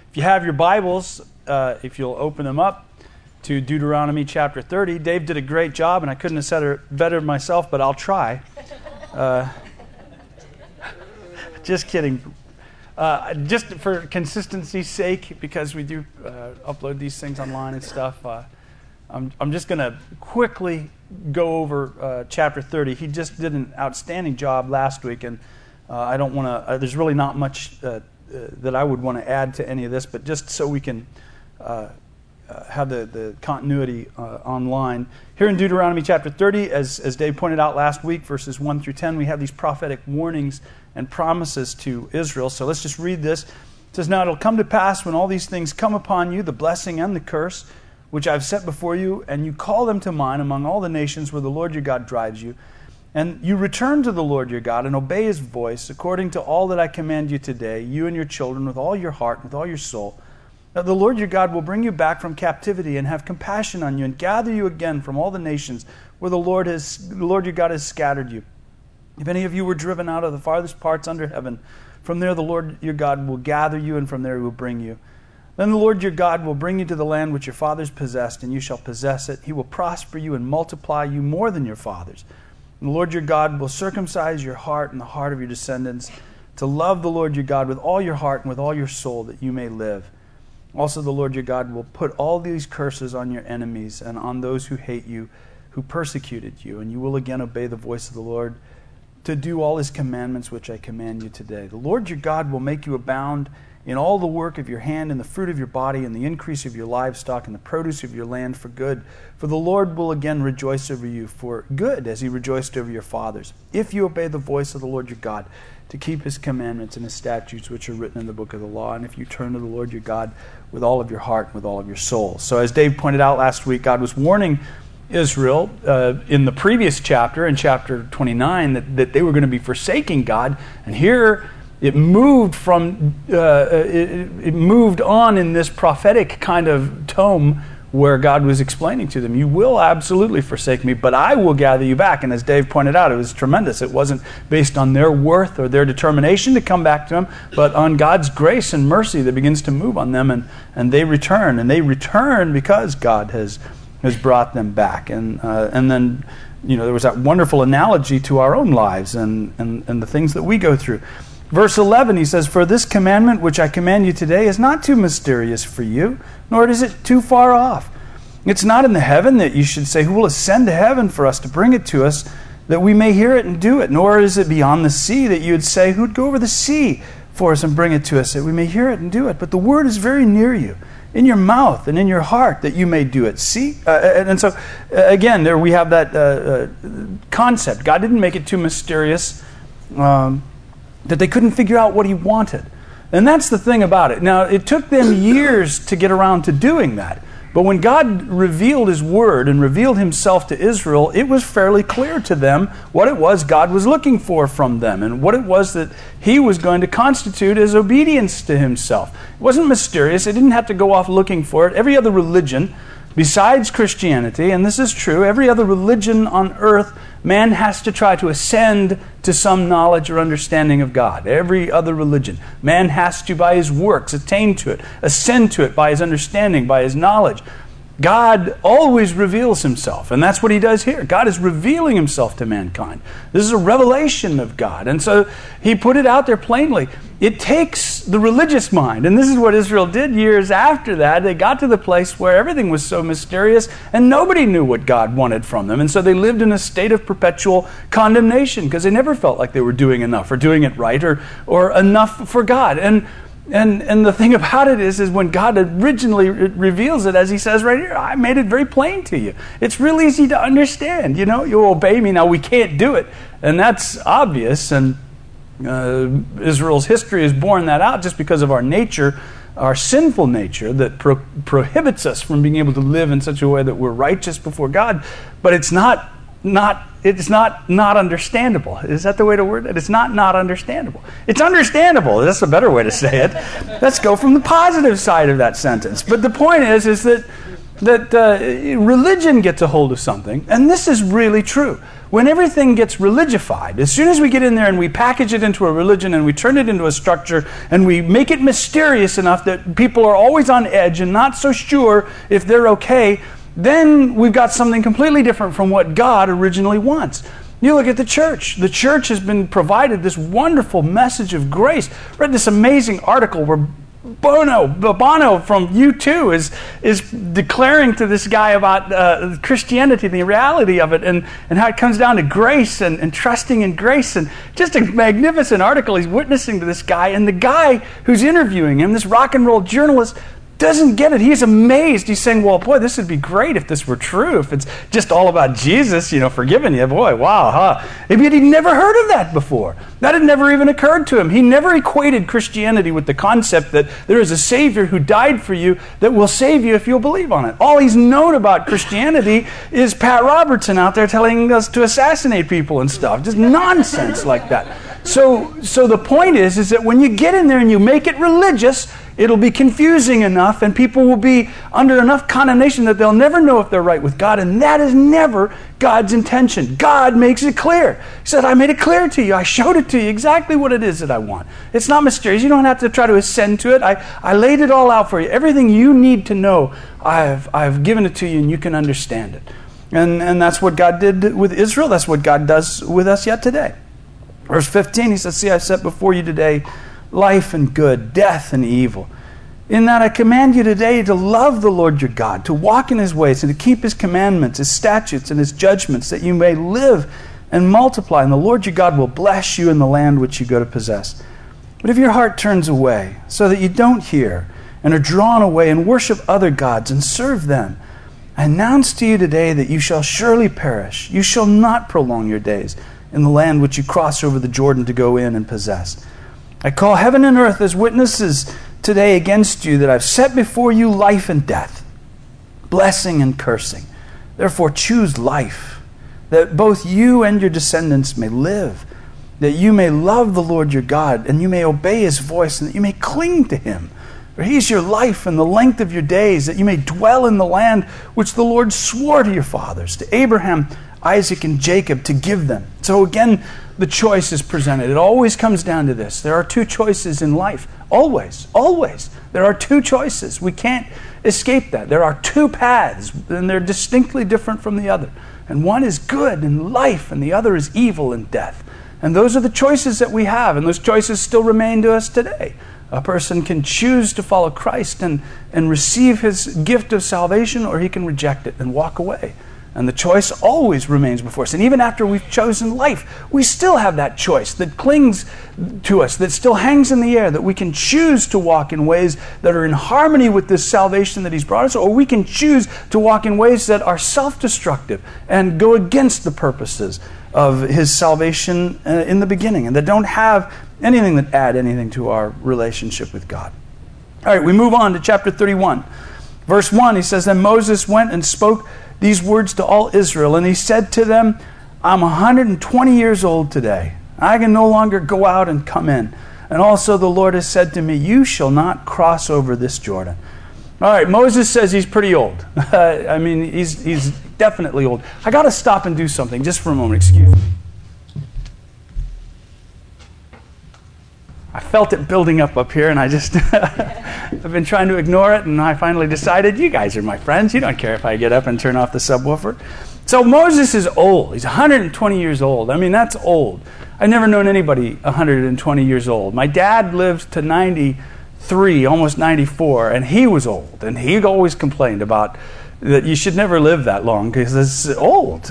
If you have your Bibles, if you'll open them up to Deuteronomy chapter 30. Dave did a great job, and I couldn't have said it better myself, but I'll try. Just kidding. Just for consistency's sake, because we do upload these things online and stuff, I'm just going to quickly go over chapter 30. He just did an outstanding job last week, and I don't want to. There's really not much that I would want to add to any of this, but just so we can have the continuity online. Here in Deuteronomy chapter 30, as Dave pointed out last week, verses 1 through 10, we have these prophetic warnings and promises to Israel. So let's just read this. It says, "Now it'll come to pass when all these things come upon you, the blessing and the curse, which I've set before you, and you call them to mind among all the nations where the Lord your God drives you, and you return to the Lord your God and obey his voice according to all that I command you today, you and your children, with all your heart, with all your soul. Now the Lord your God will bring you back from captivity and have compassion on you and gather you again from all the nations where the Lord your God has scattered you. If any of you were driven out of the farthest parts under heaven, from there the Lord your God will gather you, and from there he will bring you. Then the Lord your God will bring you to the land which your fathers possessed, and you shall possess it. He will prosper you and multiply you more than your fathers. And the Lord your God will circumcise your heart and the heart of your descendants, to love the Lord your God with all your heart and with all your soul, that you may live. Also the Lord your God will put all these curses on your enemies and on those who hate you, who persecuted you, and you will again obey the voice of the Lord to do all his commandments which I command you today. The Lord your God will make you abound in all the work of your hand, in the fruit of your body, in the increase of your livestock, and the produce of your land for good. For the Lord will again rejoice over you for good, as he rejoiced over your fathers, if you obey the voice of the Lord your God, to keep his commandments and his statutes which are written in the book of the law, and if you turn to the Lord your God with all of your heart and with all of your soul." So as Dave pointed out last week, God was warning Israel in the previous chapter, in chapter 29, that they were going to be forsaking God. And here it moved from it moved on in this prophetic kind of tome where God was explaining to them, you will absolutely forsake me, but I will gather you back. And as Dave pointed out, it was tremendous. It wasn't based on their worth or their determination to come back to him, but on God's grace and mercy that begins to move on them, and they return. And they return because God has brought them back. And then, there was that wonderful analogy to our own lives and the things that we go through. Verse 11, he says, "For this commandment which I command you today is not too mysterious for you, nor is it too far off. It's not in the heaven that you should say, who will ascend to heaven for us to bring it to us, that we may hear it and do it? Nor is it beyond the sea that you would say, who would go over the sea for us and bring it to us, that we may hear it and do it? But the word is very near you, in your mouth and in your heart, that you may do it." See? And so, again, there we have that concept. God didn't make it too mysterious, that they couldn't figure out what he wanted. And that's the thing about it. Now, it took them years to get around to doing that. But when God revealed his word and revealed himself to Israel, it was fairly clear to them what it was God was looking for from them and what it was that he was going to constitute as obedience to himself. It wasn't mysterious. They didn't have to go off looking for it. Every other religion besides Christianity, and this is true, every other religion on earth, man has to try to ascend to some knowledge or understanding of God. Every other religion. Man has to, by his works, attain to it, ascend to it by his understanding, by his knowledge. God always reveals himself, and that's what he does here. God is revealing himself to mankind. This is a revelation of God, and so he put it out there plainly. It takes the religious mind, and this is what Israel did years after that. They got to the place where everything was so mysterious, and nobody knew what God wanted from them, and so they lived in a state of perpetual condemnation because they never felt like they were doing enough or doing it right or enough for God. And the thing about it is when God originally reveals it, as he says right here, I made it very plain to you. It's real easy to understand. You obey me. Now, we can't do it, and that's obvious. And Israel's history has borne that out just because of our nature, our sinful nature that prohibits us from being able to live in such a way that we're righteous before God. But it's not understandable. Is that the way to word it? It's not understandable. It's understandable. That's a better way to say it. Let's go from the positive side of that sentence. But the point is that religion gets a hold of something, and this is really true. when everything gets religified, as soon as we get in there and we package it into a religion and we turn it into a structure and we make it mysterious enough that people are always on edge and not so sure if they're okay, then we've got something completely different from what God originally wants. You look at the church. The church has been provided this wonderful message of grace. I read this amazing article where Bono from U2 is declaring to this guy about Christianity, the reality of it, and how it comes down to grace and trusting in grace. And just a magnificent article. He's witnessing to this guy, and the guy who's interviewing him, this rock and roll journalist, doesn't get it. He's amazed. He's saying, well, boy, this would be great if this were true, if it's just all about Jesus, forgiving you. Boy, wow, huh? But he'd never heard of that before. That had never even occurred to him. He never equated Christianity with the concept that there is a Savior who died for you that will save you if you'll believe on it. All he's known about Christianity is Pat Robertson out there telling us to assassinate people and stuff. Just nonsense like that. So the point is that when you get in there and you make it religious, it'll be confusing enough and people will be under enough condemnation that they'll never know if they're right with God, and that is never God's intention. God makes it clear. He said, I made it clear to you. I showed it to you exactly what it is that I want. It's not mysterious. You don't have to try to ascend to it. I laid it all out for you. Everything you need to know, I've given it to you and you can understand it. And that's what God did with Israel. That's what God does with us yet today. Verse 15, he says, see, I set before you today life and good, death and evil. In that I command you today to love the Lord your God, to walk in his ways and to keep his commandments, his statutes and his judgments, that you may live and multiply. And the Lord your God will bless you in the land which you go to possess. But if your heart turns away so that you don't hear and are drawn away and worship other gods and serve them, I announce to you today that you shall surely perish. You shall not prolong your days in the land which you cross over the Jordan to go in and possess. I call heaven and earth as witnesses today against you that I've set before you life and death, blessing and cursing. Therefore choose life, that both you and your descendants may live, that you may love the Lord your God, and you may obey his voice, and that you may cling to him. For he is your life and the length of your days, that you may dwell in the land which the Lord swore to your fathers, to Abraham, Isaac, and Jacob, to give them. So again, the choice is presented. It always comes down to this. There are two choices in life. Always, always. There are two choices. We can't escape that. There are two paths, and they're distinctly different from the other. And one is good and life, and the other is evil and death. And those are the choices that we have, and those choices still remain to us today. A person can choose to follow Christ and receive his gift of salvation, or he can reject it and walk away. And the choice always remains before us. And even after we've chosen life, we still have that choice that clings to us, that still hangs in the air, that we can choose to walk in ways that are in harmony with this salvation that he's brought us, or we can choose to walk in ways that are self-destructive and go against the purposes of his salvation in the beginning, and that don't have anything that add anything to our relationship with God. All right, we move on to chapter 31. Verse 1, he says, Then Moses went and spoke these words to all Israel, and he said to them, I'm 120 years old today. I can no longer go out and come in. And also the Lord has said to me, you shall not cross over this Jordan. All right, Moses says he's pretty old. He's definitely old. I got to stop and do something just for a moment. Excuse me. I felt it building up here, and I just I've been trying to ignore it, and I finally decided, you guys are my friends. You don't care if I get up and turn off the subwoofer. So Moses is old. He's 120 years old. That's old. I've never known anybody 120 years old. My dad lived to 93, almost 94, and he was old. And he always complained about that you should never live that long because it's old.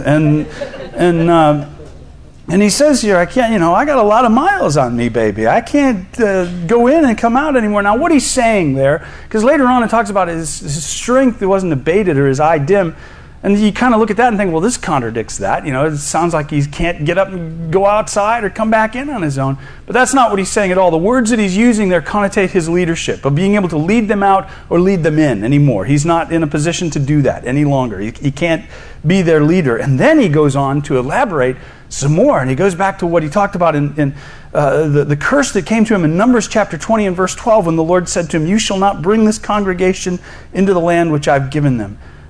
And he says here, I can't, I got a lot of miles on me, baby. I can't go in and come out anymore. Now, what he's saying there, because later on it talks about his strength, it wasn't abated, or his eye dim. And you kind of look at that and think, well, this contradicts that. It sounds like he can't get up and go outside or come back in on his own. But that's not what he's saying at all. The words that he's using there connotate his leadership, of being able to lead them out or lead them in anymore. He's not in a position to do that any longer. He can't be their leader. And then he goes on to elaborate some more, and he goes back to what he talked about in the curse that came to him in Numbers chapter 20 and verse 12, when the Lord said to him, you shall not bring this congregation into the land which I've given them.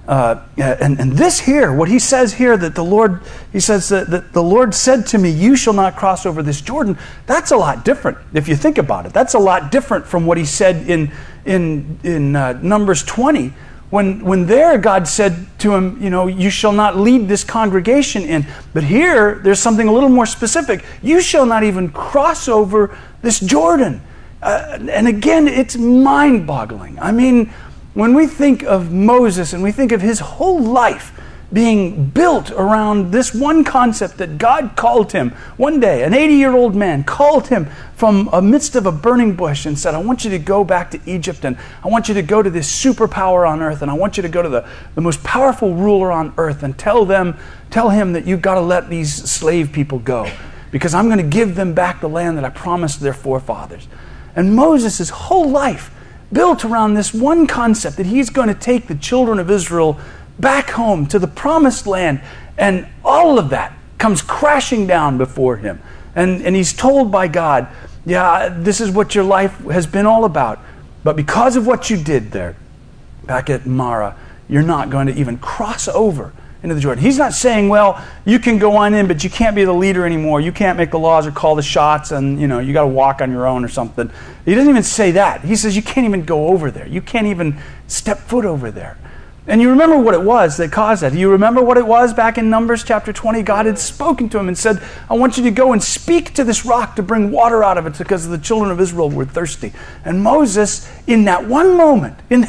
And this here, what he says here, that the Lord, he says that the Lord said to me, you shall not cross over this Jordan. That's a lot different if you think about it. That's a lot different from what he said in Numbers 20, when there God said to him, you shall not lead this congregation in. But here, there's something a little more specific. You shall not even cross over this Jordan. And again, it's mind-boggling. I mean, when we think of Moses and we think of his whole life being built around this one concept that God called him one day, an 80-year-old man called him from amidst of a burning bush and said, I want you to go back to Egypt, and I want you to go to this superpower on earth, and I want you to go to the most powerful ruler on earth and tell him that you've got to let these slave people go, because I'm going to give them back the land that I promised their forefathers. And Moses' whole life built around this one concept that he's going to take the children of Israel back home to the promised land, and all of that comes crashing down before him. And he's told by God, yeah, this is what your life has been all about, but because of what you did there, back at Marah, you're not going to even cross over into the Jordan. He's not saying, well, you can go on in, but you can't be the leader anymore. You can't make the laws or call the shots, and you got to walk on your own or something. He doesn't even say that. He says you can't even go over there. You can't even step foot over there. And you remember what it was that caused that. You remember what it was back in Numbers chapter 20? God had spoken to him and said, I want you to go and speak to this rock to bring water out of it because the children of Israel were thirsty. And Moses, in that one moment in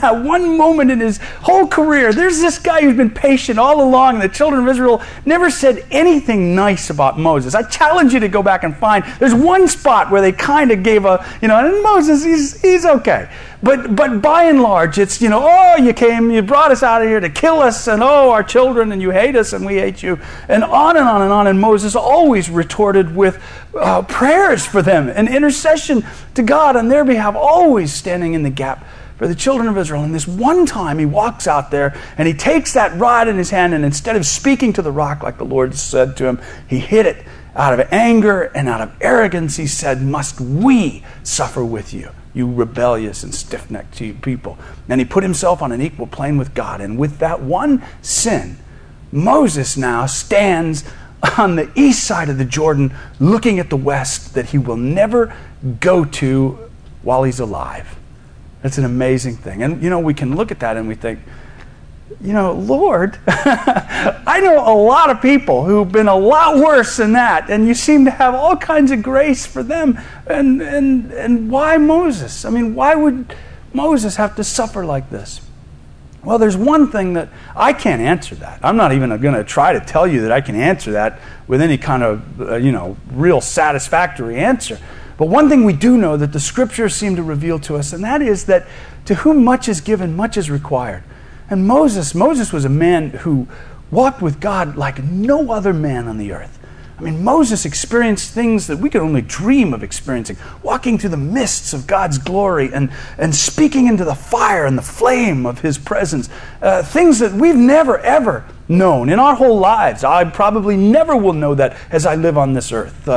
his whole career, there's this guy who's been patient all along, and the children of Israel never said anything nice about Moses. I challenge you to go back and find. There's one spot where they kind of gave and Moses, he's okay. But by and large, it's, you brought us out of here to kill us, and our children, and you hate us, and we hate you, and on and on and on. And Moses always retorted with prayers for them and intercession to God on their behalf, always standing in the gap for the children of Israel. And this one time he walks out there and he takes that rod in his hand, and instead of speaking to the rock like the Lord said to him, he hit it out of anger and out of arrogance. He said, must we suffer with you, you rebellious and stiff-necked people? And he put himself on an equal plane with God. And with that one sin, Moses now stands on the east side of the Jordan looking at the west that he will never go to while he's alive. That's an amazing thing. And, we can look at that and we think, Lord, I know a lot of people who've been a lot worse than that, and you seem to have all kinds of grace for them. And why Moses? I mean, why would Moses have to suffer like this? Well, there's one thing that I can't answer that. I'm not even going to try to tell you that I can answer that with any kind of, real satisfactory answer. But one thing we do know that the Scriptures seem to reveal to us, and that is that to whom much is given, much is required. And Moses was a man who walked with God like no other man on the earth. I mean, Moses experienced things that we could only dream of experiencing, walking through the mists of God's glory and speaking into the fire and the flame of his presence, things that we've never, ever known in our whole lives. I probably never will know that as I live on this earth.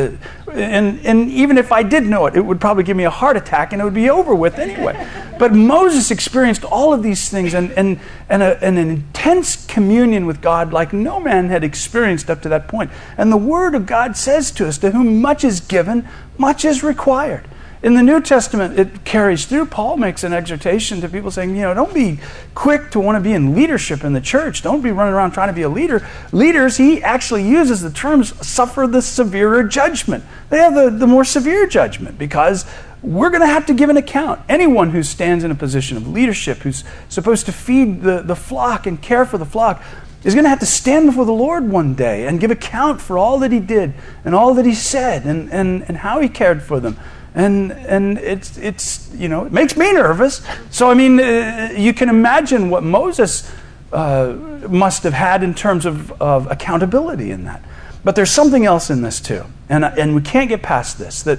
And even if I did know it would probably give me a heart attack and it would be over with anyway. But Moses experienced all of these things and an intense communion with God like no man had experienced up to that point. And the Word of God says to us, to whom much is given, much is required. In the New Testament, it carries through. Paul makes an exhortation to people saying, don't be quick to want to be in leadership in the church. Don't be running around trying to be a leader. Leaders, he actually uses the terms, suffer the severer judgment. They have the more severe judgment because we're going to have to give an account. Anyone who stands in a position of leadership, who's supposed to feed the flock and care for the flock, is going to have to stand before the Lord one day and give account for all that he did and all that he said and how he cared for them. And it's it makes me nervous. So, I mean, you can imagine what Moses must have had in terms of accountability in that. But there's something else in this too. And we can't get past this, that,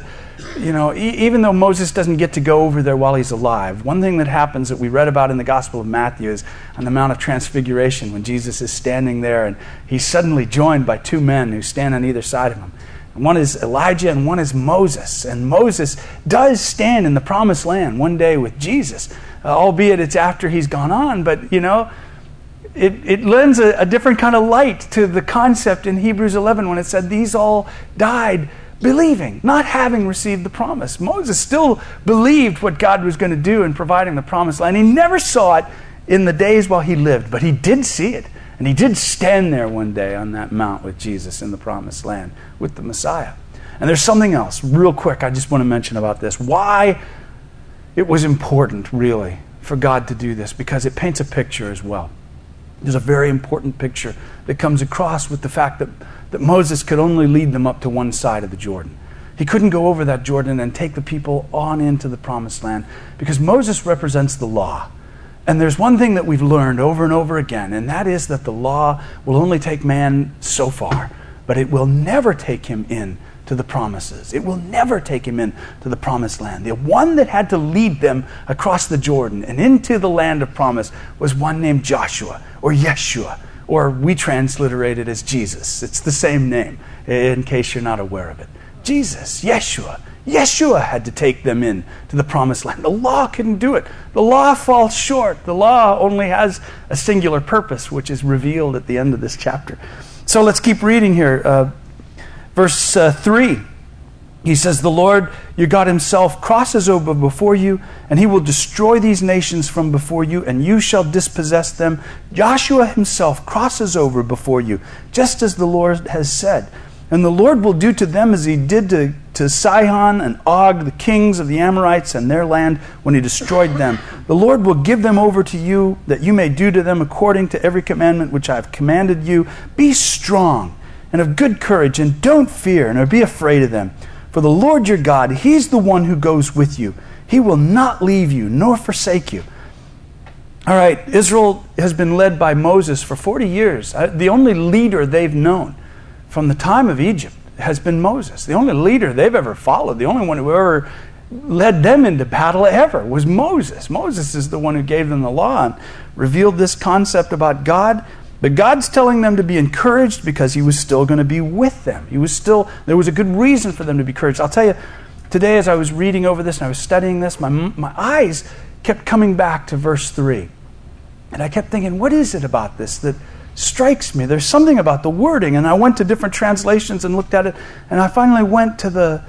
even though Moses doesn't get to go over there while he's alive, one thing that happens that we read about in the Gospel of Matthew is on the Mount of Transfiguration when Jesus is standing there and he's suddenly joined by two men who stand on either side of him. One is Elijah and one is Moses. And Moses does stand in the promised land one day with Jesus, albeit it's after he's gone on. But, it lends a different kind of light to the concept in Hebrews 11 when it said these all died believing, not having received the promise. Moses still believed what God was going to do in providing the promised land. He never saw it in the days while he lived, but he did see it. And he did stand there one day on that mount with Jesus in the promised land with the Messiah. And there's something else, real quick, I just want to mention about this. Why it was important, really, for God to do this, because it paints a picture as well. There's a very important picture that comes across with the fact that Moses could only lead them up to one side of the Jordan. He couldn't go over that Jordan and take the people on into the promised land because Moses represents the law. And there's one thing that we've learned over and over again, and that is that the law will only take man so far, but it will never take him in to the promises. It will never take him in to the promised land. The one that had to lead them across the Jordan and into the land of promise was one named Joshua or Yeshua, or we transliterate it as Jesus. It's the same name, in case you're not aware of it. Jesus, Yeshua. Yeshua had to take them in to the promised land. The law couldn't do it. The law falls short. The law only has a singular purpose, which is revealed at the end of this chapter. So let's keep reading here. Verse 3, he says, the Lord your God himself crosses over before you, and he will destroy these nations from before you, and you shall dispossess them. Joshua himself crosses over before you, just as the Lord has said. And the Lord will do to them as he did to Sihon and Og, the kings of the Amorites and their land, when he destroyed them. The Lord will give them over to you, that you may do to them according to every commandment which I have commanded you. Be strong and of good courage, and don't fear, nor be afraid of them. For the Lord your God, he's the one who goes with you. He will not leave you, nor forsake you. All right, Israel has been led by Moses for 40 years. The only leader they've known from the time of Egypt has been Moses. The only leader they've ever followed, the only one who ever led them into battle ever was Moses. Moses is the one who gave them the law and revealed this concept about God. But God's telling them to be encouraged because he was still going to be with them. There was a good reason for them to be encouraged. I'll tell you, today as I was reading over this and I was studying this, my eyes kept coming back to verse 3. And I kept thinking, what is it about this that strikes me? There's something about the wording. And I went to different translations and looked at it, and I finally went to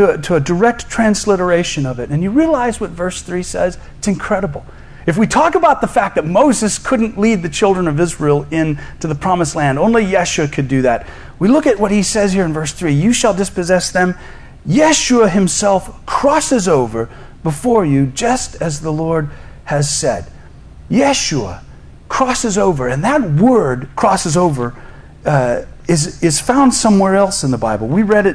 a direct transliteration of it. And you realize what verse 3 says? It's incredible. If we talk about the fact that Moses couldn't lead the children of Israel into the promised land, only Yeshua could do that. We look at what he says here in verse 3. You shall dispossess them. Yeshua himself crosses over before you, just as the Lord has said. Yeshua crosses over, and that word crosses over is found somewhere else in the Bible. We read it,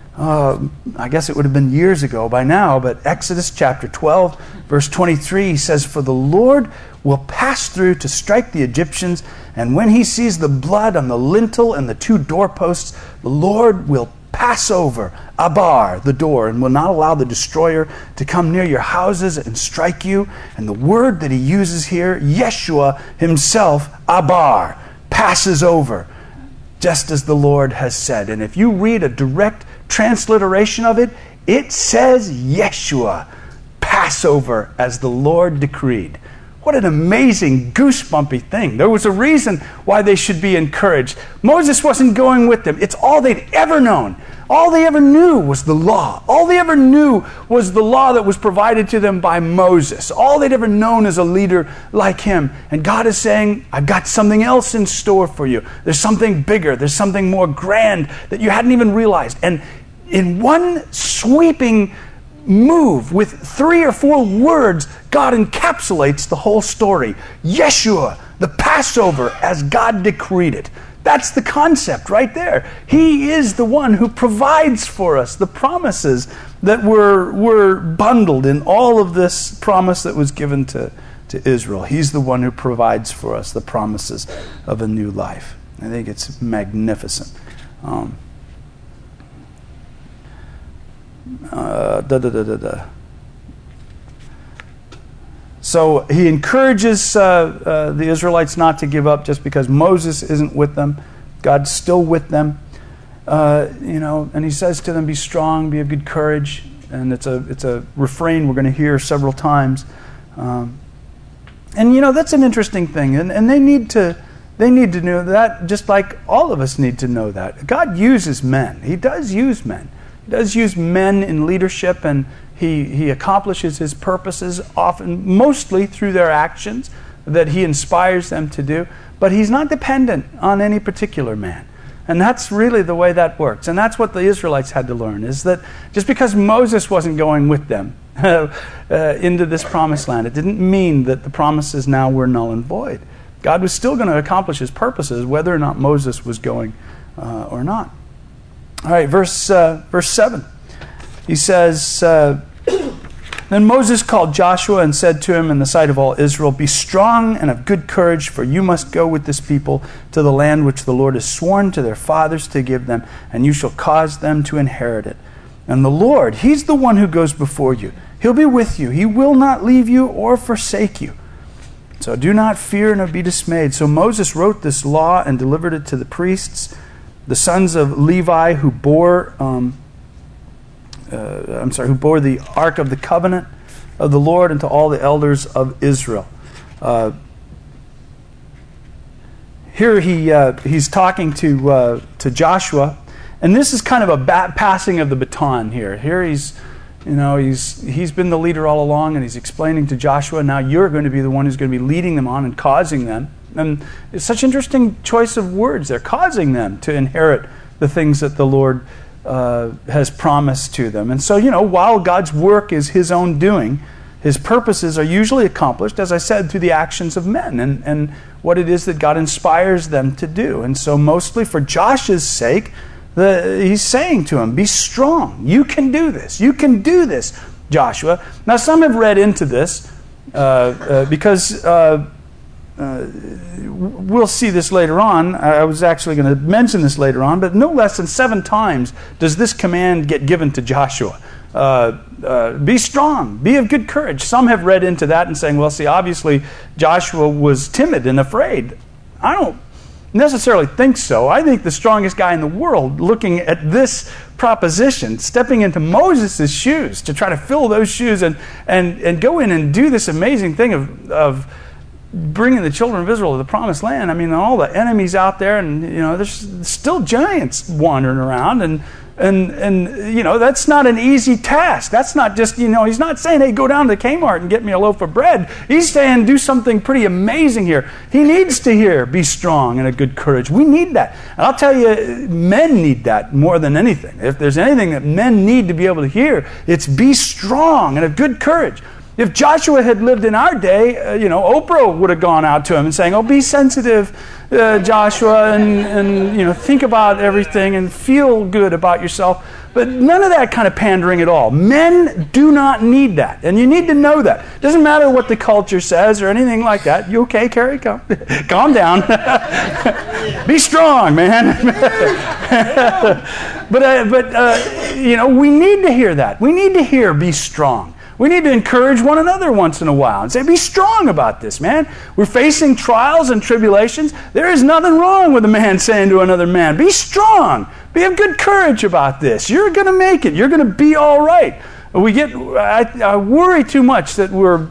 I guess it would have been years ago by now, but Exodus chapter 12, verse 23 says, for the Lord will pass through to strike the Egyptians, and when he sees the blood on the lintel and the two doorposts, the Lord will pass over, Abar, the door, and will not allow the destroyer to come near your houses and strike you. And the word that he uses here, Yeshua himself, Abar, passes over, just as the Lord has said. And if you read a direct transliteration of it, it says Yeshua, Passover, as the Lord decreed. What an amazing, goosebumpy thing. There was a reason why they should be encouraged. Moses wasn't going with them. It's all they'd ever known. All they ever knew was the law. All they ever knew was the law that was provided to them by Moses. All they'd ever known as a leader like him. And God is saying, I've got something else in store for you. There's something bigger. There's something more grand that you hadn't even realized. And in one sweeping move with 3 or 4 words, God encapsulates the whole story. Yeshua, the Passover, as God decreed it. That's the concept right there. He is the one who provides for us the promises that were bundled in all of this promise that was given to Israel. He's the one who provides for us the promises of a new life. I think it's magnificent. So he encourages the Israelites not to give up just because Moses isn't with them. God's still with them. And he says to them, be strong, be of good courage. And it's a refrain we're going to hear several times. And And that's an interesting thing, and they need to know that, just like all of us need to know that. God uses men. He does use men. He does use men in leadership, and he accomplishes his purposes mostly through their actions that he inspires them to do. But he's not dependent on any particular man. And that's really the way that works. And that's what the Israelites had to learn, is that just because Moses wasn't going with them into this promised land, it didn't mean that the promises now were null and void. God was still going to accomplish his purposes whether or not Moses was going or not. All right, verse 7. He says, Then Moses called Joshua and said to him in the sight of all Israel, Be strong and of good courage, for you must go with this people to the land which the Lord has sworn to their fathers to give them, and you shall cause them to inherit it. And the Lord, he's the one who goes before you. He'll be with you. He will not leave you or forsake you. So do not fear nor be dismayed. So Moses wrote this law and delivered it to the priests, the sons of Levi, who bore the Ark of the Covenant of the Lord, and to all the elders of Israel. Here he's talking to Joshua, and this is kind of a passing of the baton here. Here he's been the leader all along, and he's explaining to Joshua, now you're going to be the one who's going to be leading them on and causing them. And it's such an interesting choice of words. They're causing them to inherit the things that the Lord has promised to them. And so, while God's work is his own doing, his purposes are usually accomplished, as I said, through the actions of men and what it is that God inspires them to do. And so mostly for Josh's sake, he's saying to him, be strong. You can do this. You can do this, Joshua. Now, some have read into this because we'll see this later on. I was actually going to mention this later on, but no less than 7 times does this command get given to Joshua. Be strong, be of good courage. Some have read into that and saying, well, see, obviously Joshua was timid and afraid. I don't necessarily think so. I think the strongest guy in the world, looking at this proposition, stepping into Moses' shoes to try to fill those shoes and go in and do this amazing thing of bringing the children of Israel to the promised land. I mean, all the enemies out there, and there's still giants wandering around, and that's not an easy task. That's not just, he's not saying, hey, go down to Kmart and get me a loaf of bread. He's saying, do something pretty amazing here. He needs to hear, be strong and of good courage. We need that. And I'll tell you, men need that more than anything. If there's anything that men need to be able to hear, it's be strong and of good courage. If Joshua had lived in our day, Oprah would have gone out to him and saying, oh, be sensitive, Joshua, and think about everything and feel good about yourself. But none of that kind of pandering at all. Men do not need that, and you need to know that. It doesn't matter what the culture says or anything like that. You okay, Carrie? Calm down. Be strong, man. But we need to hear that. We need to hear, be strong. We need to encourage one another once in a while and say, be strong about this, man. We're facing trials and tribulations. There is nothing wrong with a man saying to another man, be strong. Be of good courage about this. You're going to make it. You're going to be all right. I worry too much that we're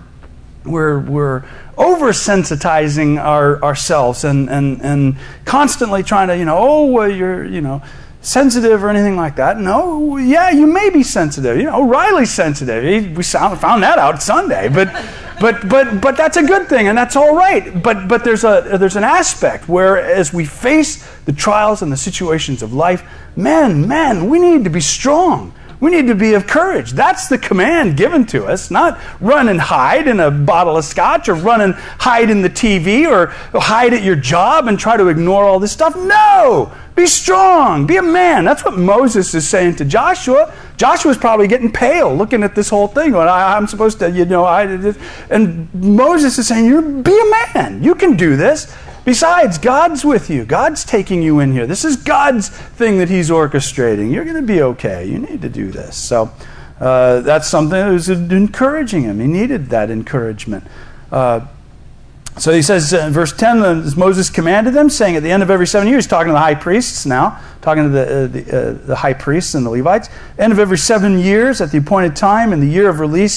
oversensitizing ourselves and constantly trying to, you're sensitive or anything like that. No, yeah, you may be sensitive. Riley's sensitive. We found that out Sunday. But that's a good thing, and that's all right. But there's an aspect where, as we face the trials and the situations of life, man, we need to be strong. We need to be of courage. That's the command given to us, not run and hide in a bottle of scotch or run and hide in the TV or hide at your job and try to ignore all this stuff. No! Be strong. Be a man. That's what Moses is saying to Joshua. Joshua's probably getting pale looking at this whole thing. I'm supposed to, and Moses is saying, be a man. You can do this. Besides, God's with you. God's taking you in here. This is God's thing that he's orchestrating. You're going to be okay. You need to do this. So that's something that was encouraging him. He needed that encouragement. So he says in verse 10, as Moses commanded them, saying at the end of every 7 years, talking to the high priests now, talking to the high priests and the Levites, end of every 7 years at the appointed time in the year of release,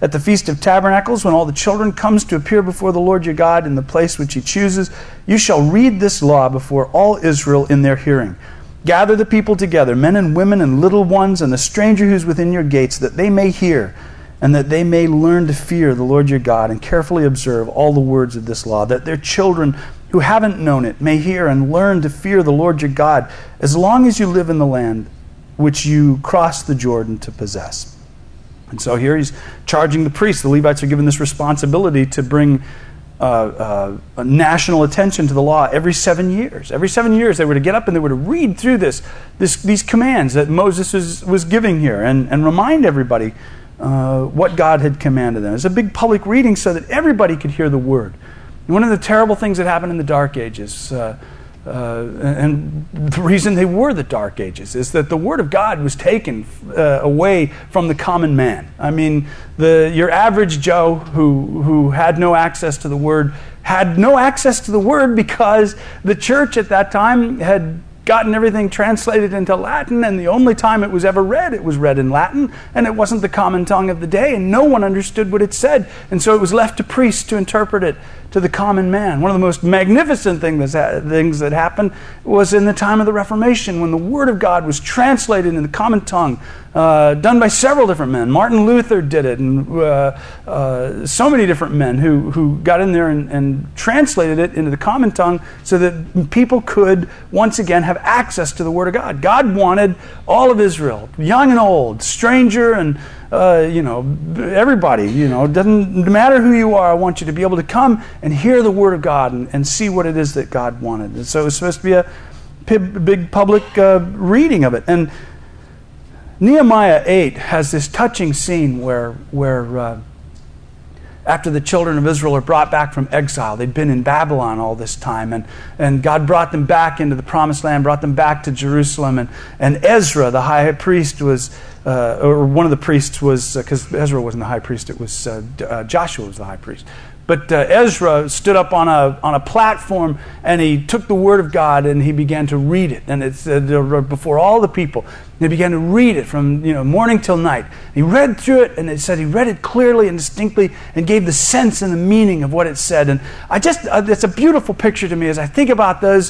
at the Feast of Tabernacles, when all the children comes to appear before the Lord your God in the place which he chooses, you shall read this law before all Israel in their hearing. Gather the people together, men and women and little ones, and the stranger who is within your gates, that they may hear, and that they may learn to fear the Lord your God, and carefully observe all the words of this law, that their children who haven't known it may hear and learn to fear the Lord your God, as long as you live in the land which you cross the Jordan to possess. And so here he's charging the priests. The Levites are given this responsibility to bring national attention to the law every 7 years. Every 7 years they were to get up and they were to read through these commands that Moses was giving here and remind everybody what God had commanded them. It's a big public reading so that everybody could hear the word. One of the terrible things that happened in the Dark Ages, and the reason they were the Dark Ages, is that the Word of God was taken away from the common man. I mean, your average Joe who had no access to the Word had no access to the Word because the church at that time had gotten everything translated into Latin, and the only time it was read in Latin, and it wasn't the common tongue of the day, and no one understood what it said, and so it was left to priests to interpret it to the common man. One of the most magnificent things that happened was in the time of the Reformation, when the Word of God was translated in the common tongue, done by several different men. Martin Luther did it, and so many different men who got in there and translated it into the common tongue so that people could once again have access to the Word of God. God wanted all of Israel, young and old, stranger and everybody, doesn't matter who you are, I want you to be able to come and hear the Word of God and see what it is that God wanted. And so it was supposed to be a big public reading of it. And Nehemiah 8 has this touching scene where after the children of Israel are brought back from exile, they'd been in Babylon all this time, and God brought them back into the Promised Land, brought them back to Jerusalem, and Ezra, the high priest, was, or one of the priests was, because Ezra wasn't the high priest, it was Joshua was the high priest. But Ezra stood up on a platform, and he took the Word of God and he began to read it. And it's before all the people. He began to read it from morning till night. He read through it, and it said he read it clearly and distinctly, and gave the sense and the meaning of what it said. And it's a beautiful picture to me as I think about those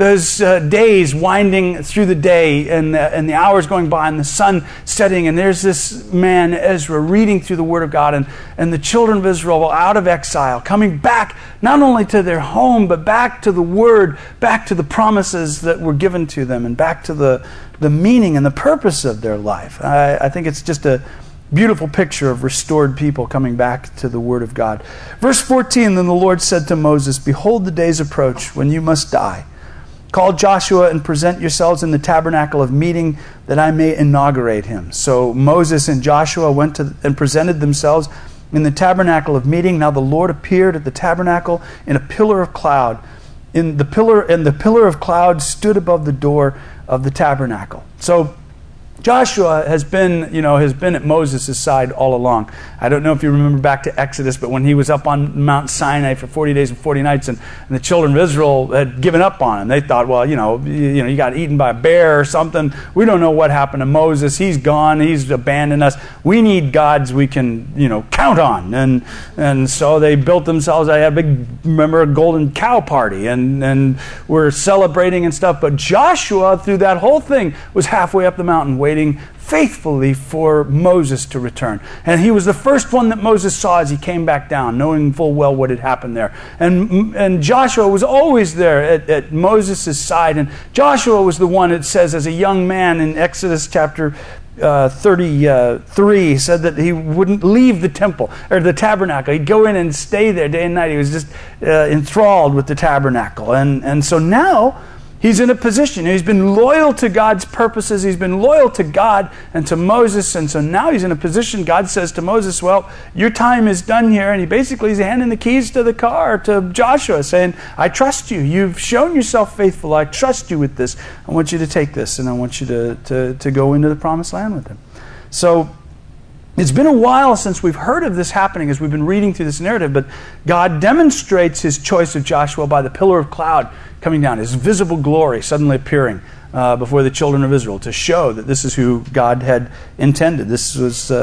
days winding through the day, and the hours going by, and the sun setting, and there's this man Ezra reading through the Word of God, and the children of Israel out of exile, coming back not only to their home, but back to the Word, back to the promises that were given to them, and back to the meaning and the purpose of their life. I think it's just a beautiful picture of restored people coming back to the Word of God. Verse 14, then the Lord said to Moses, behold, the days approach when you must die. Call Joshua and present yourselves in the tabernacle of meeting, that I may inaugurate him. So Moses and Joshua went and presented themselves in the tabernacle of meeting. Now the Lord appeared at the tabernacle in a pillar of cloud. The pillar of cloud stood above the door of the tabernacle. So Joshua has been at Moses' side all along. I don't know if you remember back to Exodus, but when he was up on Mount Sinai for 40 days and 40 nights, and the children of Israel had given up on him. They thought, well, you got eaten by a bear or something. We don't know what happened to Moses. He's gone. He's abandoned us. We need gods we can, count on. And so they built themselves. I had a golden cow party, and we're celebrating and stuff. But Joshua, through that whole thing, was halfway up the mountain waiting faithfully for Moses to return. And he was the first one that Moses saw as he came back down, knowing full well what had happened there. And Joshua was always there at Moses' side. And Joshua was the one, it says, as a young man in Exodus chapter 33, said that he wouldn't leave the temple or the tabernacle. He'd go in and stay there day and night. He was just enthralled with the tabernacle. And so now he's in a position. He's been loyal to God's purposes. He's been loyal to God and to Moses. And so now he's in a position. God says to Moses, well, your time is done here. And he's handing the keys to the car to Joshua, saying, I trust you. You've shown yourself faithful. I trust you with this. I want you to take this, and I want you to go into the promised land with him. So It's been a while since we've heard of this happening as we've been reading through this narrative, but God demonstrates his choice of Joshua by the pillar of cloud coming down, his visible glory suddenly appearing before the children of Israel to show that this is who God had intended. This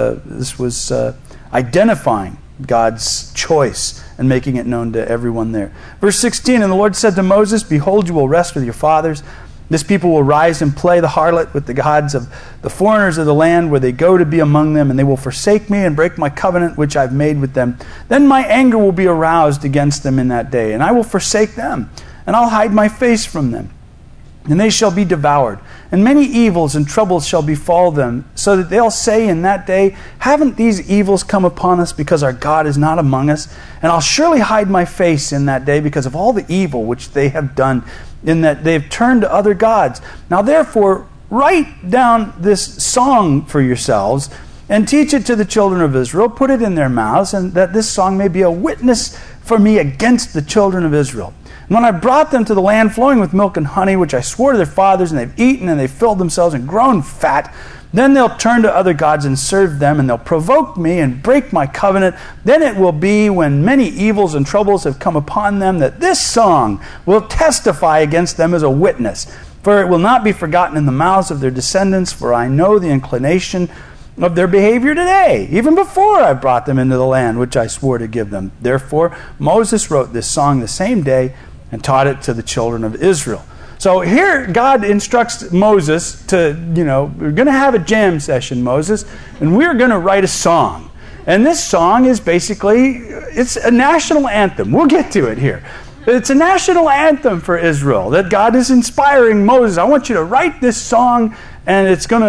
was identifying God's choice and making it known to everyone there. Verse 16, and the Lord said to Moses, behold, you will rest with your fathers. This people will rise and play the harlot with the gods of the foreigners of the land where they go to be among them, and they will forsake me and break my covenant which I've made with them. Then my anger will be aroused against them in that day, and I will forsake them, and I'll hide my face from them. And they shall be devoured, and many evils and troubles shall befall them, so that they'll say in that day, haven't these evils come upon us because our God is not among us? And I'll surely hide my face in that day because of all the evil which they have done, in that they've turned to other gods. Now therefore, write down this song for yourselves, and teach it to the children of Israel, put it in their mouths, and that this song may be a witness for me against the children of Israel. And when I brought them to the land flowing with milk and honey, which I swore to their fathers, and they've eaten and they've filled themselves and grown fat, then they'll turn to other gods and serve them, and they'll provoke me and break my covenant. Then it will be, when many evils and troubles have come upon them, that this song will testify against them as a witness. For it will not be forgotten in the mouths of their descendants, for I know the inclination of their behavior today, even before I brought them into the land which I swore to give them. Therefore Moses wrote this song the same day and taught it to the children of Israel. So here God instructs Moses to, we're going to have a jam session, Moses, and we're going to write a song. And this song is basically, it's a national anthem. We'll get to it here. It's a national anthem for Israel that God is inspiring Moses. I want you to write this song, and it's going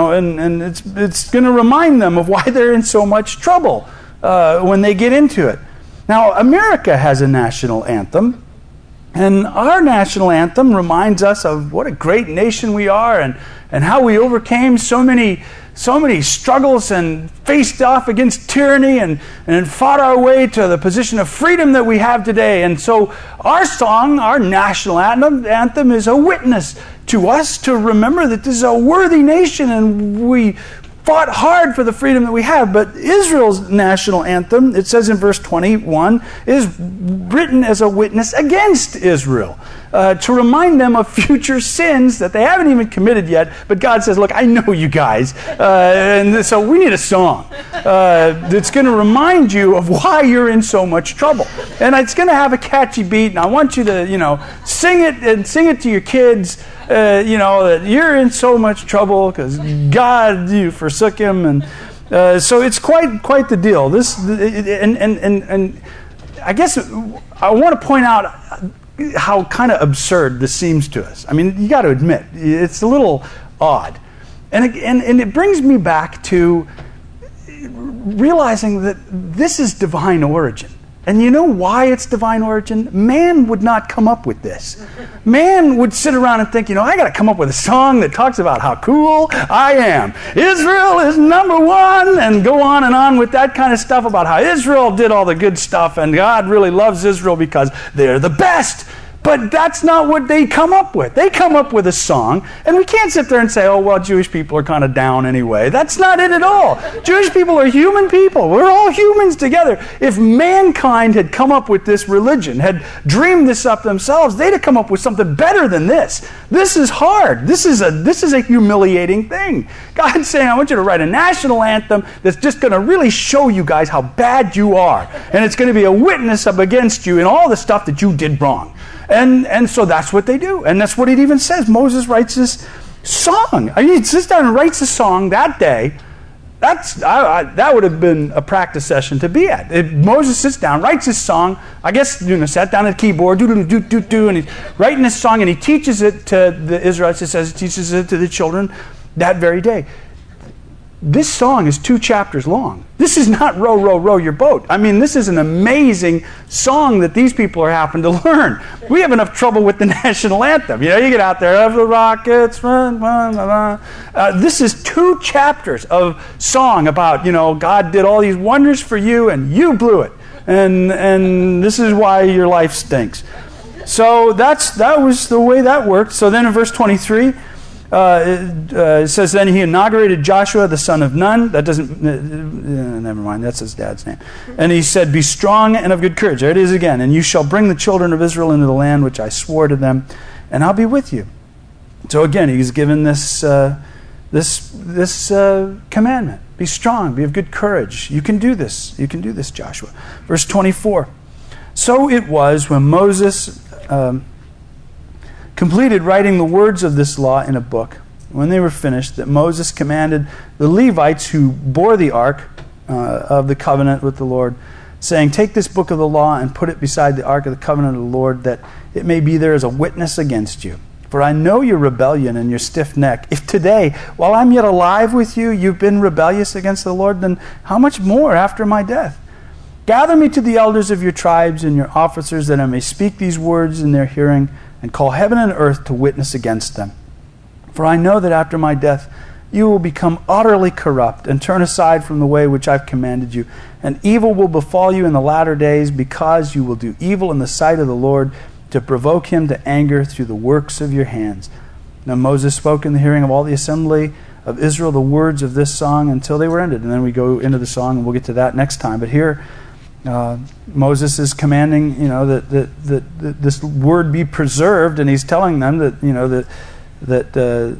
to, it's going to remind them of why they're in so much trouble when they get into it. Now, America has a national anthem. And our national anthem reminds us of what a great nation we are, and how we overcame so many struggles and faced off against tyranny and fought our way to the position of freedom that we have today. And so our song, our national anthem, is a witness to us to remember that this is a worthy nation and we fought hard for the freedom that we have. But Israel's national anthem, it says in verse 21, is written as a witness against Israel, to remind them of future sins that they haven't even committed yet. But God says, look, I know you guys, and so we need a song that's going to remind you of why you're in so much trouble. And it's going to have a catchy beat, and I want you to, sing it, and sing it to your kids, that you're in so much trouble because God, you forsook him. And so it's quite the deal. This, and I guess I want to point out how kind of absurd this seems to us. I mean, you got to admit, it's a little odd. And it brings me back to realizing that this is divine origin. And you know why it's divine origin? Man would not come up with this. Man would sit around and think, I got to come up with a song that talks about how cool I am. Israel is number one, and go on and on with that kind of stuff about how Israel did all the good stuff, and God really loves Israel because they're the best. But that's not what they come up with. They come up with a song, and we can't sit there and say, oh, well, Jewish people are kind of down anyway. That's not it at all. Jewish people are human people. We're all humans together. If mankind had come up with this religion, had dreamed this up themselves, they'd have come up with something better than this. This is hard. This is a humiliating thing. God's saying, I want you to write a national anthem that's just going to really show you guys how bad you are. And it's going to be a witness up against you in all the stuff that you did wrong. And so that's what they do. And that's what it even says. Moses writes this song. He sits down and writes a song that day. That would have been a practice session to be at. If Moses sits down, writes his song, I guess, sat down at the keyboard, and he's writing this song, and he teaches it to the Israelites. It says he teaches it to the children that very day. This song is 2 chapters long. This is not row, row, row your boat. I mean, this is an amazing song that these people are having to learn. We have enough trouble with the national anthem. You get out there, of the rockets, run, run, run, run. This is 2 chapters of song about, God did all these wonders for you and you blew it. And this is why your life stinks. So that was the way that worked. So then in verse 23, It says, then he inaugurated Joshua, the son of Nun. That doesn't, never mind, that's his dad's name. And he said, be strong and of good courage. There it is again. And you shall bring the children of Israel into the land which I swore to them, and I'll be with you. So again, he's given this commandment. Be strong, be of good courage. You can do this. You can do this, Joshua. Verse 24. So it was when Moses completed writing the words of this law in a book, when they were finished, that Moses commanded the Levites who bore the ark of the covenant with the Lord, saying, take this book of the law and put it beside the ark of the covenant of the Lord, that it may be there as a witness against you. For I know your rebellion and your stiff neck. If today, while I'm yet alive with you, you've been rebellious against the Lord, then how much more after my death? Gather me to the elders of your tribes and your officers, that I may speak these words in their hearing, and call heaven and earth to witness against them. For I know that after my death you will become utterly corrupt, and turn aside from the way which I've commanded you, and evil will befall you in the latter days, because you will do evil in the sight of the Lord, to provoke him to anger through the works of your hands. Now Moses spoke in the hearing of all the assembly of Israel the words of this song until they were ended. And then we go into the song, and we'll get to that next time. But here, Moses is commanding, that this word be preserved, and he's telling them that,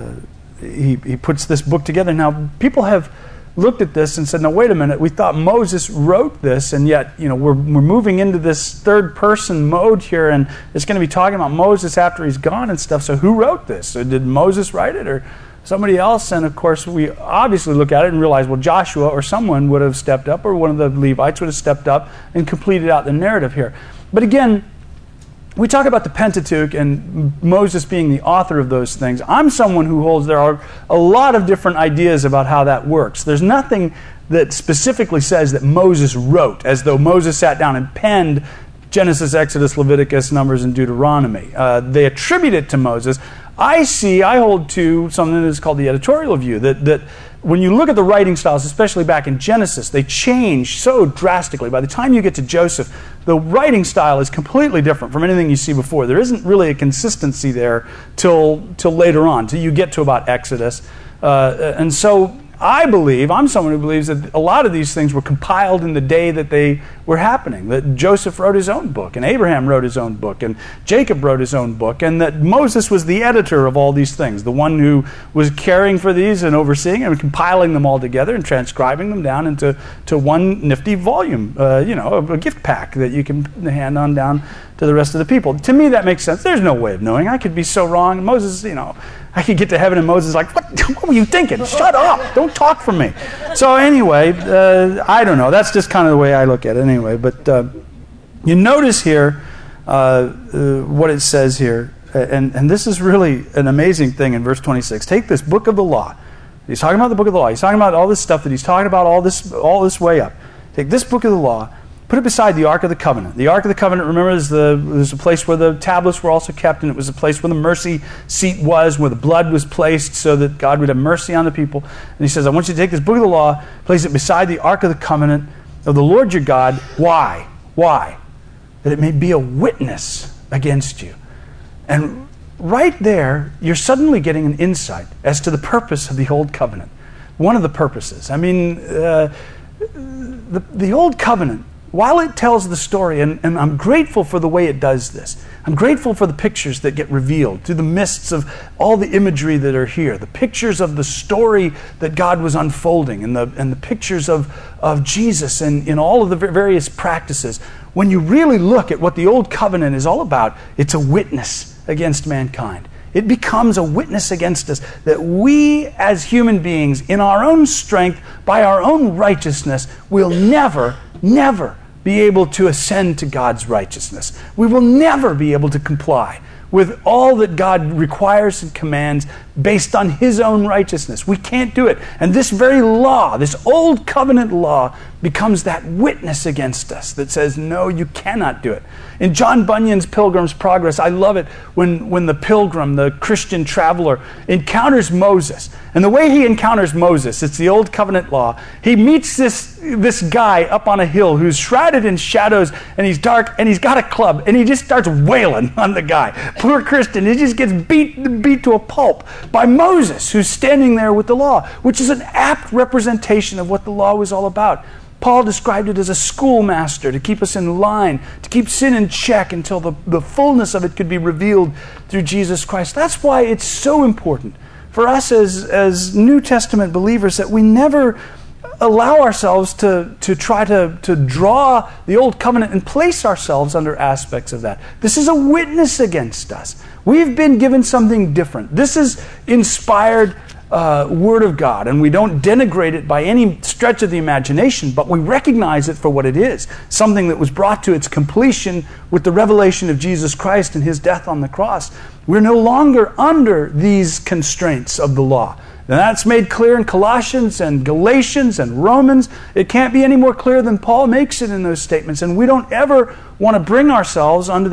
he puts this book together. Now, people have looked at this and said, "No, wait a minute. We thought Moses wrote this, and yet, we're moving into this third-person mode here, and it's going to be talking about Moses after he's gone and stuff. So, who wrote this? So did Moses write it, or somebody else?" And of course, we obviously look at it and realize, well, Joshua or someone would have stepped up, or one of the Levites would have stepped up and completed out the narrative here. But again, we talk about the Pentateuch and Moses being the author of those things. I'm someone who holds there are a lot of different ideas about how that works. There's nothing that specifically says that Moses wrote, as though Moses sat down and penned Genesis, Exodus, Leviticus, Numbers, and Deuteronomy. They attribute it to Moses. I hold to something that's called the editorial view, that when you look at the writing styles, especially back in Genesis, they change so drastically. By the time you get to Joseph, the writing style is completely different from anything you see before. There isn't really a consistency there till later on, till you get to about Exodus. And so I'm someone who believes that a lot of these things were compiled in the day that they were happening. That Joseph wrote his own book, and Abraham wrote his own book, and Jacob wrote his own book, and that Moses was the editor of all these things, the one who was caring for these and overseeing and compiling them all together and transcribing them down into one nifty volume, a gift pack that you can hand on down to the rest of the people. To me, that makes sense. There's no way of knowing. I could be so wrong. Moses, I could get to heaven and Moses is like, what were you thinking? Shut up. Don't talk for me. So anyway, I don't know. That's just kind of the way I look at it anyway. But you notice here what it says here. And this is really an amazing thing in verse 26. Take this book of the law. He's talking about the book of the law. He's talking about all this stuff that he's talking about all this way up. Take this book of the law, put it beside the Ark of the Covenant. The Ark of the Covenant, remember, is a place where the tablets were also kept, and it was a place where the mercy seat was, where the blood was placed so that God would have mercy on the people. And he says, I want you to take this book of the law, place it beside the Ark of the Covenant of the Lord your God. Why? Why? That it may be a witness against you. And right there, you're suddenly getting an insight as to the purpose of the Old Covenant. One of the purposes. I mean, the Old Covenant, while it tells the story, and I'm grateful for the way it does this. I'm grateful for the pictures that get revealed through the mists of all the imagery that are here, the pictures of the story that God was unfolding, and the pictures of Jesus and in all of the various practices. When you really look at what the Old Covenant is all about, it's a witness against mankind. It becomes a witness against us that we as human beings, in our own strength, by our own righteousness, will never be able to ascend to God's righteousness. We will never be able to comply with all that God requires and commands based on His own righteousness. We can't do it. And this very law, this Old Covenant law, becomes that witness against us that says, no, you cannot do it. In John Bunyan's Pilgrim's Progress, I love it when the pilgrim, the Christian traveler, encounters Moses. And the way he encounters Moses, it's the Old Covenant law. He meets this guy up on a hill who's shrouded in shadows, and he's dark, and he's got a club, and he just starts wailing on the guy. Poor Christian, he just gets beat to a pulp. by Moses, who's standing there with the law, which is an apt representation of what the law was all about. Paul described it as a schoolmaster to keep us in line, to keep sin in check until the fullness of it could be revealed through Jesus Christ. That's why it's so important for us as New Testament believers that we never allow ourselves to try to draw the Old Covenant and place ourselves under aspects of that. This is a witness against us. We've been given something different. This is inspired Word of God, and we don't denigrate it by any stretch of the imagination, but we recognize it for what it is, something that was brought to its completion with the revelation of Jesus Christ and His death on the cross. We're no longer under these constraints of the law. And that's made clear in Colossians and Galatians and Romans. It can't be any more clear than Paul makes it in those statements. And we don't ever want to bring ourselves under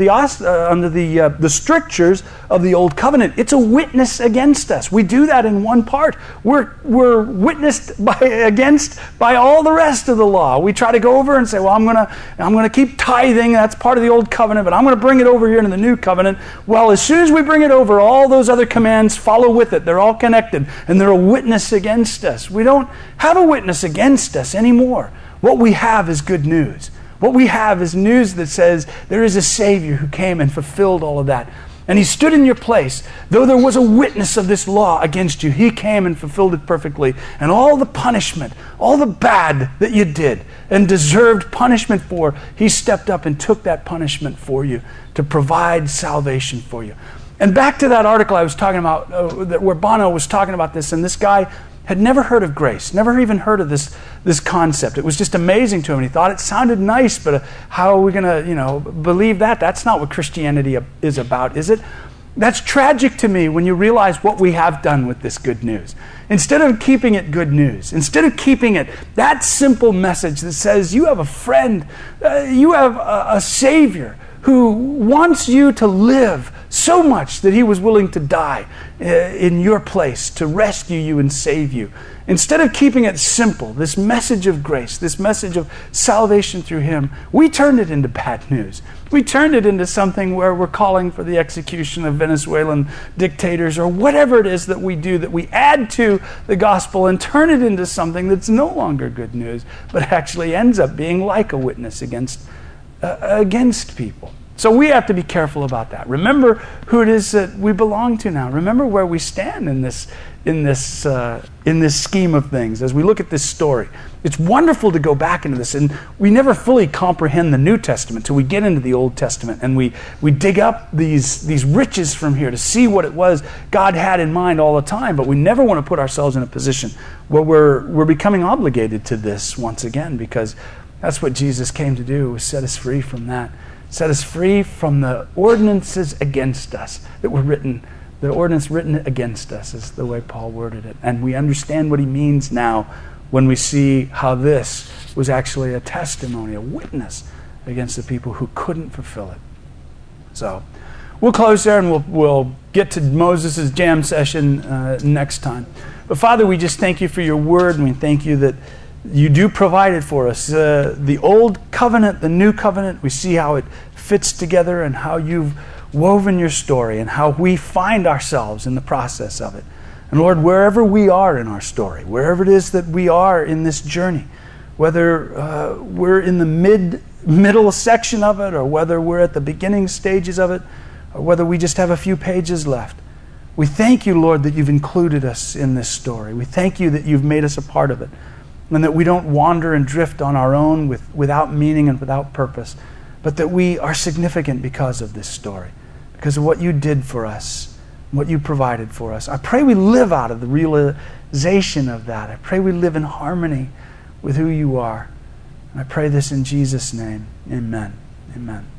the strictures of the Old Covenant. It's a witness against us. We do that in one part. We're witnessed against by all the rest of the law. We try to go over and say, well, I'm going to keep tithing. That's part of the Old Covenant, but I'm going to bring it over here into the New Covenant. Well, as soon as we bring it over, all those other commands follow with it. They're all connected, and they're a witness against us. We don't have a witness against us anymore. What we have is good news. What we have is news that says there is a Savior who came and fulfilled all of that. And He stood in your place. Though there was a witness of this law against you, He came and fulfilled it perfectly. And all the punishment, all the bad that you did and deserved punishment for, He stepped up and took that punishment for you to provide salvation for you. And back to that article I was talking about, where Bono was talking about this, and this guy had never heard of grace, never even heard of this concept. It was just amazing to him. And he thought it sounded nice, but how are we going to, believe that? That's not what Christianity is about, is it? That's tragic to me when you realize what we have done with this good news. Instead of keeping it good news, instead of keeping it that simple message that says you have a friend, you have a Savior who wants you to live so much that He was willing to die in your place to rescue you and save you. Instead of keeping it simple, this message of grace, this message of salvation through Him, we turned it into bad news. We turned it into something where we're calling for the execution of Venezuelan dictators or whatever it is that we do, that we add to the gospel and turn it into something that's no longer good news, but actually ends up being like a witness against people. So we have to be careful about that. Remember who it is that we belong to now. Remember where we stand in this scheme of things as we look at this story. It's wonderful to go back into this, and we never fully comprehend the New Testament till we get into the Old Testament, and we dig up these riches from here to see what it was God had in mind all the time. But we never want to put ourselves in a position where we're becoming obligated to this once again, because that's what Jesus came to do, was set us free from that. Set us free from the ordinances against us that were written. The ordinance written against us is the way Paul worded it. And we understand what he means now when we see how this was actually a testimony, a witness against the people who couldn't fulfill it. So we'll close there, and we'll get to Moses' jam session next time. But Father, we just thank you for your word, and we thank you that you do provide it for us. The old covenant, the new covenant, we see how it fits together and how you've woven your story and how we find ourselves in the process of it. And Lord, wherever we are in our story, wherever it is that we are in this journey, whether we're in the middle section of it, or whether we're at the beginning stages of it, or whether we just have a few pages left, we thank you, Lord, that you've included us in this story. We thank you that you've made us a part of it, and that we don't wander and drift on our own without meaning and without purpose, but that we are significant because of this story, because of what you did for us, what you provided for us. I pray we live out of the realization of that. I pray we live in harmony with who you are. And I pray this in Jesus' name. Amen. Amen.